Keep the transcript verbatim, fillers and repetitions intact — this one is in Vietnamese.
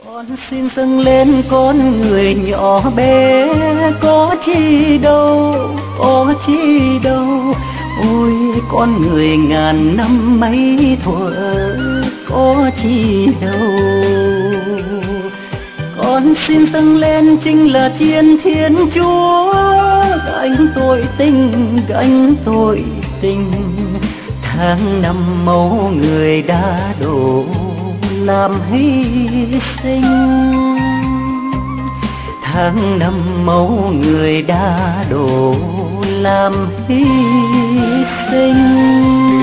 Con xin dâng lên con người nhỏ bé, có chi đâu, có chi đâu. Ôi con người ngàn năm mấy thuở, có chi đâu. Con xin dâng lên chính là thiên Thiên Chúa, gánh tội tình, gánh tội tình. Tháng năm máu người đã đổ làm hy sinh, tháng năm máu người đã đổ làm hy sinh.